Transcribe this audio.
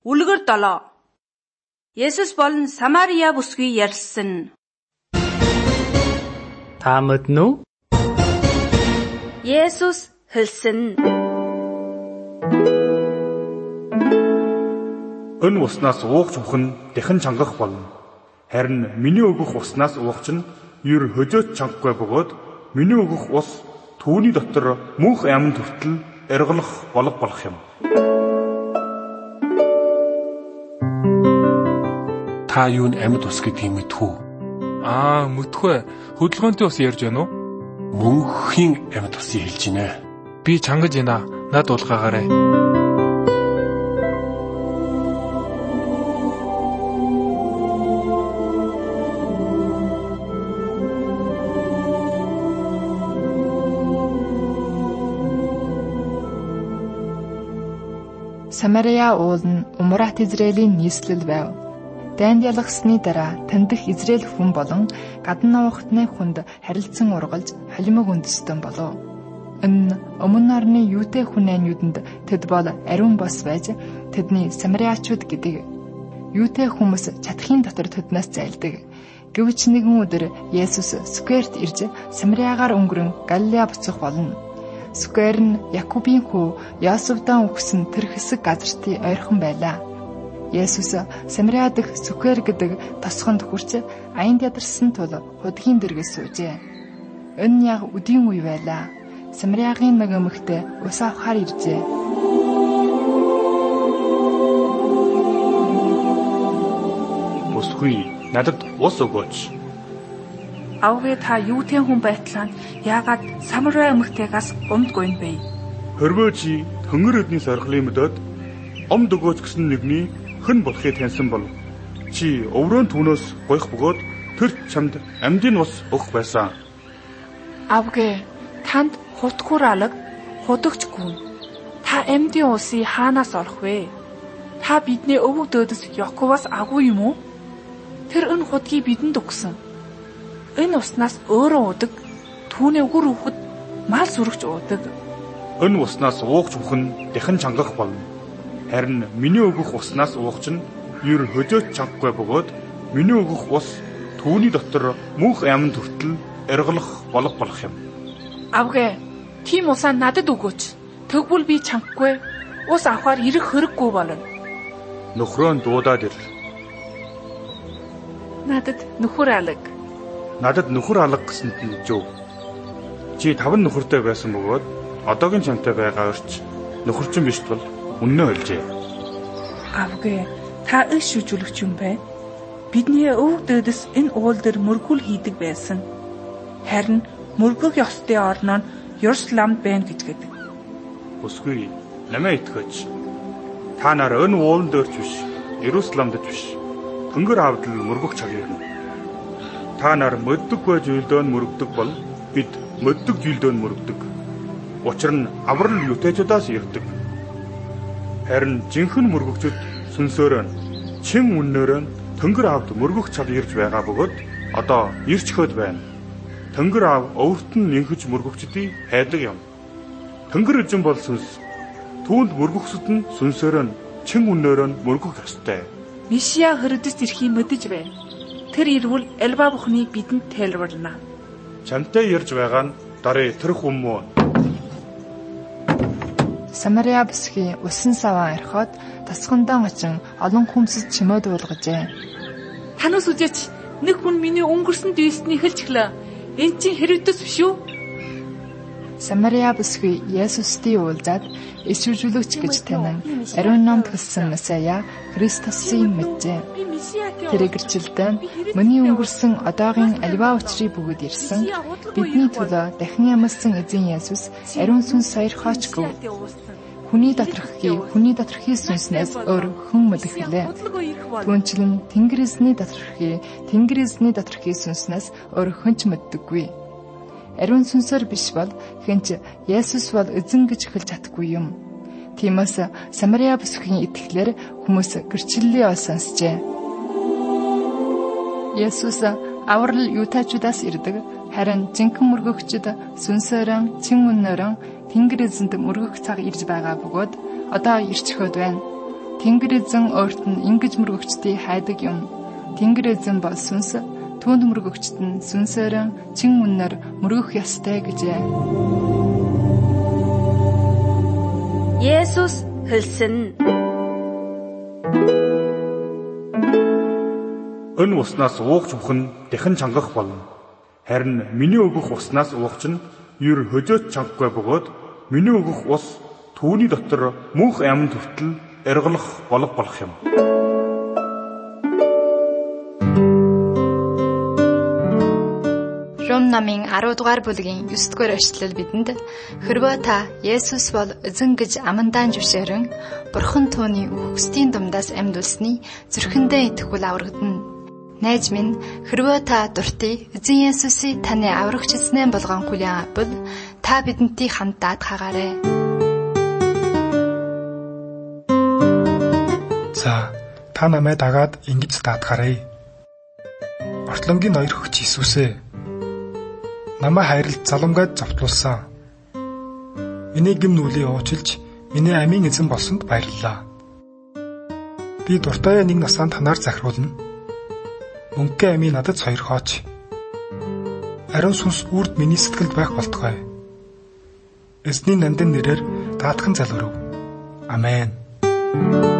Үлгэр 7. Есүс болон Самария бүсгүй ярьсан. Та мэднэ үү? Есүс хэлсэн. Энэ уснаас уугч уух нь дахин чангах болно. Харин миний өгөх уснаас уух чинь ер хөдөөж чангахгүй бөгөөд миний өгөх ус түүний дотор мөнх амьд хүртэл эргэлэх болох юм. Та юунд амьд ус гэдгийг мэдхүү? Мэдхгүй. Хөдөлгөөнтэй ус ярьж байна уу? Мөнхийн амьд усыг хэлж байна. Би чангаж байна. Над уулгаагаарай. Самария уул нь Умрат Израилийн нийслэл байв. Дайнд ялгсны дараа тандх Израиль хүн болон гадна уухтны хүнд харилцан ургалж холимог үндэстэн болов. Энэ нь өмнө орны юутэй хүнээнүүдэнд тэд бол ариун бос байж тэдний Самариачууд гэдэг. Юутэй хүмүүс чатхын дотор тэднээс зайлдаг. Гэвч нэгэн өдөр Есүс Сүкерт ирж Самариагаар өнгөрөн Галилеа буцах болно. Сүкер нь Якубын хүү Йосефдан үхсэн тэр хэсэг газартын ойрхон байлаа. Есүс Самариа дэх Сүкер гэдэг тосгонд хүрч аянд ядарсан тул худгийн дэргэс суужээ. Энэ нь яг өдийн үе байлаа. Самариагийн нэг эмэгтэй ус авахар иржээ. Бүсгүй надад ус өгөөч. Авгээ та юутэй хүн байтлаа яагаад Самария эмэгтэйгээс умдгүй юм бэ? Хорвоо чи төngөр өдний сорхлын мөдөд омд өгөөч гэсэн нэгний хэн болохыг таньсан бол чи өврөөн түүнөөс гоёх бөгөөд тэр чамд амьдын ус өгөх байсан. Авгээ танд хутгуур алга худагч гүн. Та амьдын усыг хаанаас олох вэ? Та бидний өвөг дөөдөс Яковоос агуу юм уу? Тэр энэ худгийг бидэнд өгсөн. Энэ уснаас өөрөө удаг, түүний үгэр үхд мал сүрэгч уудаг. Энэ уснаас уугч уух нь дахин чангах болно. Харин миний өгөх уснаас уух чинь ер хөдөөж чангахгүй бөгөөд миний өгөх ус түүний дотор мөнх амьд хүртэл эргэлэх болох юм. Авгээ, тийм усаа надад өгөөч. Тэгвэл би чангахгүй ус авахар ирэх хэрэггүй болно. Нөхрөө дуудаад ир. Надад нөхөр алга. Надад нөхөр алга гэсэнд нь зөв. Чи 5 нөхөртэй байсан бөгөөд одоогийн чамтай байгаа өрч нөхөрчин биш бол үннээ хэлжээ. Авгээ, та иш шүжүүлэгч юм бэ? Бидний өвөг дөөдөс энэ уул дээр мөргүүл хийдэг байсан. Харин мөргөх ёстой орноо нь Ерсланд байна гэж гэдэг. Бүсгүй намайг итгэж. Та нар энэ уулан дээрч биш, Ерсландд биш. Төнгөр аавд л мөргөх цаг ирнэ. Та нар мөддөггүй зүйлдөө мөрөгдөг бол бид мөддөг зүйлдөө мөрөгдөг. Учир нь аврал юутэйчудаас ирдэг. Харин жинхэнэ мөргөгчд сүнсөөрөө чин үннөөрөө Төнгөр аавд мөргөх цаг ирж байгаа бөгөөд одоо ирч хөд байна. Төнгөр аав өвөрт нь нэнхэж мөргөгчдийг хайдаг юм. Төнгөр эзэн бол сүнс. Түүнд мөргөхсөд нь сүнсөөрөө чин үннөөрөө мөргөх ёстой. Мишия хөрөдөс ирэхийг мэдэж байна. Тэр ирвэл Элба бүхнийг бидэнд тайлбарлана. Чамтай ярьж байгаа нь дарыг тэр хүн мөн. Самария бүсгийн усан саван орхиод тасгандаа очин олон хүмсэд чимээд уулгажээ. Танаас үжээч нэг хүн миний өнгөрсөн дээсний хэлж гэлээ. Энд чинь Херодос биш үү? Самария бүсгүй Есүстийн уулзаад ишвэжүүлэгч гэж танин ариун номд хэлсэн Месая Христосыг мэджээ. Тэр гэрчлэлдээ миний өнгөрсөн одоогийн альва учрыг бүгд ирсэн. Бидний төлөө дахин ямарсан эзэн Есүс ариун сүнс сойрхооч гэв. Хүний доторхий сүнснээс өөр хүн мэдгэлээ. Түүнчлэн Тэнгэр эзний доторхий сүнснээс өөр хөнч мэддэггүй. Ариун сүнсээр биш бол хэнч Есүс бол эзэн гэж хэлж чадахгүй юм. Тиймээс Самария бүсгийн итгэлээр хүмүүс гэрчлэлээ олсонсжээ. Есүс аврал юутайчудаас ирдэг. Харин жинхэнэ мөргөгчд сүнсөөрөн чин үннөөрөн Тэнгэр эзэнд мөргөх цаг ирж байгаа бөгөөд одоо ирч хөд байна. Тэнгэр эзэн өөрт нь ингэж мөргөгчдийг хайдаг юм. Тэнгэр эзэн бол сүнс, түүнд мөргөгчд нь сүнсээрэн чин үнээр мөргөх ёстой гэжээ. Есүс хэлсэн. Энэ уснаас уугч бүхэн дахин чангах болно. Харин миний өгөх уснаас уугч нь ер хөжөөч чангахгүй бөгөөд миний өгөх ус түүний дотор мөнх амин төвтөл эргэлэх болох юм. Ром намын 10 дугаар бүлгийн 9 дугаар эшлэл бидэнд хэрвээ та Есүс бол эзэн гэж амандаа зөвшөөрөн Бурхан түүний үхсдийн дундаас амьдулсныг зүрхэндээ итгэвэл аврагдана. Найз минь, хэрвээ та дуртай эзэн Есүсийг таны аврагч эзнээ болгон хүлээн авбал та бидэнтэй хамт даатгаагаарай. За, та намайг дагаад ингэж даатгаарай. Ортлонгийн ноёр хөгч Иесусээ намайг хайрлж заламгайд зовтлуулсан. Миний гэм нүлийг уучилж, миний амийн эзэн болсонд баярлалаа. Би дуртай нэг насанд танаар захируулна. Мөнгө амийн надад сойрхооч. Ариун сүнс үрд миний сэтгэлд байх болтугай. Эзний нандин нэрээр даатхан залгэрв. Амен.